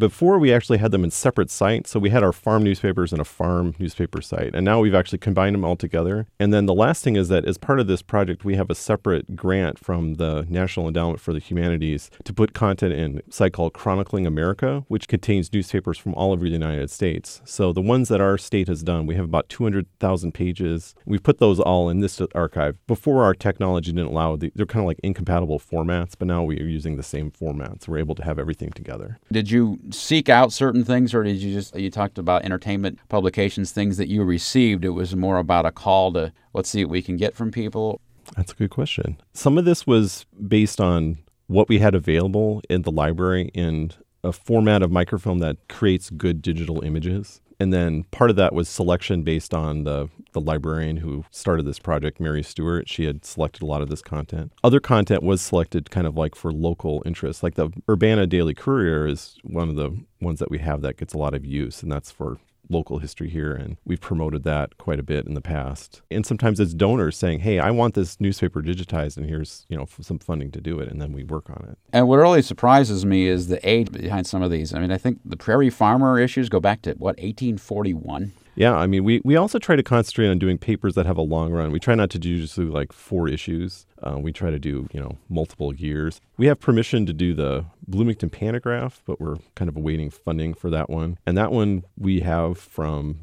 Before, we actually had them in separate sites. So we had our farm newspapers and a farm newspaper site. And now we've actually combined them all together. And then the last thing is that as part of this project, we have a separate grant from the National Endowment for the Humanities to put content in a site called Chronicling America, which contains newspapers from all over the United States. So the ones that our state has done, we have about 200,000 pages. We've put those all in this archive. Before, our technology didn't allow, they're kind of like incompatible formats, but now we are using the same formats. We're able to have everything together. Did you seek out certain things, or did you talked about entertainment publications, things that you received? It was more about a call to, let's see what we can get from people? That's a good question. Some of this was based on what we had available in the library in a format of microfilm that creates good digital images. And then part of that was selection based on the librarian who started this project, Mary Stewart. She had selected a lot of this content. Other content was selected kind of like for local interests. Like the Urbana Daily Courier is one of the ones that we have that gets a lot of use, and that's for local history here, and we've promoted that quite a bit in the past. And sometimes it's donors saying, hey, I want this newspaper digitized, and here's some funding to do it, and then we work on it. And what really surprises me is the age behind some of these. I mean, I think the Prairie Farmer issues go back to, 1841? Yeah, I mean, we also try to concentrate on doing papers that have a long run. We try not to do just like 4 issues. We try to do, multiple years. We have permission to do the Bloomington Pantograph, but we're kind of awaiting funding for that one. And that one we have from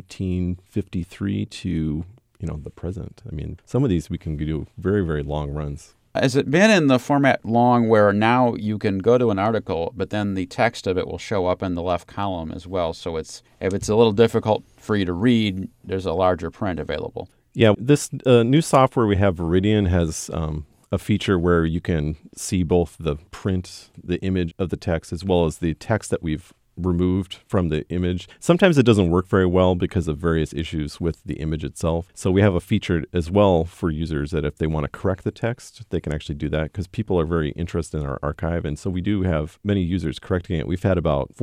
1853 to, the present. I mean, some of these we can do very, very long runs. Has it been in the format long where now you can go to an article, but then the text of it will show up in the left column as well? So if it's a little difficult for you to read, there's a larger print available. Yeah, this new software we have, Veridian, has a feature where you can see both the print, the image of the text, as well as the text that we've removed from the image. Sometimes it doesn't work very well because of various issues with the image itself. So we have a feature as well for users that if they want to correct the text, they can actually do that because people are very interested in our archive. And so we do have many users correcting it. We've had about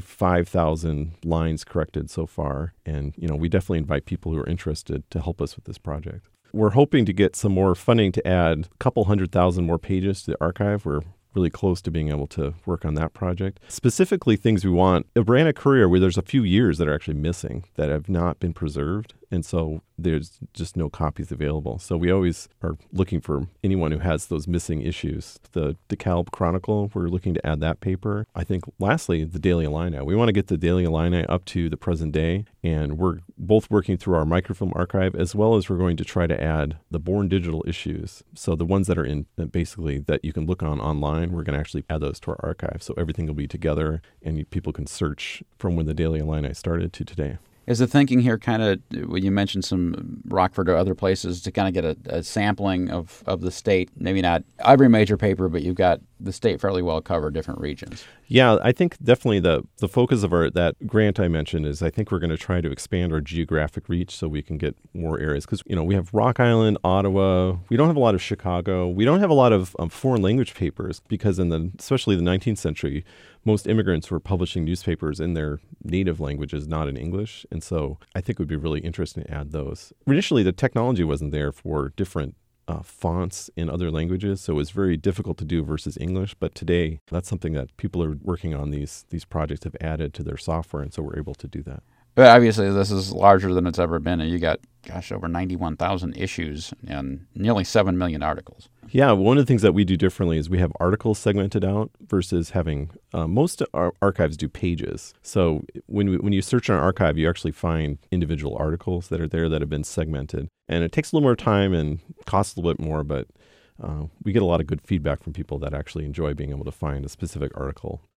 45,000 lines corrected so far. And, we definitely invite people who are interested to help us with this project. We're hoping to get some more funding to add a couple 100,000 more pages to the archive. We're really close to being able to work on that project. Specifically, things we want, Urbana Courier, where there's a few years that are actually missing that have not been preserved. And so there's just no copies available. So we always are looking for anyone who has those missing issues. The DeKalb Chronicle, we're looking to add that paper. I think lastly, the Daily Illini. We want to get the Daily Illini up to the present day. And we're both working through our microfilm archive, as well as we're going to try to add the Born Digital issues. So the ones that are in basically that you can look on online, we're going to actually add those to our archive. So everything will be together and people can search from when the Daily Illini started to today. Is the thinking here kind of, when you mentioned some Rockford or other places, to kind of get a sampling of the state? Maybe not every major paper, but you've got the state fairly well covered, different regions. Yeah, I think definitely the focus of that grant I mentioned is I think we're going to try to expand our geographic reach so we can get more areas. Because, we have Rock Island, Ottawa. We don't have a lot of Chicago. We don't have a lot of foreign language papers because especially the 19th century, most immigrants were publishing newspapers in their native languages, not in English. And so I think it would be really interesting to add those. Initially, the technology wasn't there for different fonts in other languages, so it was very difficult to do versus English. But today, that's something that people are working on. These projects have added to their software, and so we're able to do that. But obviously, this is larger than it's ever been, and you got, over 91,000 issues and nearly 7 million articles. Yeah, one of the things that we do differently is we have articles segmented out versus having most archives do pages. So when you search in an archive, you actually find individual articles that are there that have been segmented. And it takes a little more time and costs a little bit more, but we get a lot of good feedback from people that actually enjoy being able to find a specific article.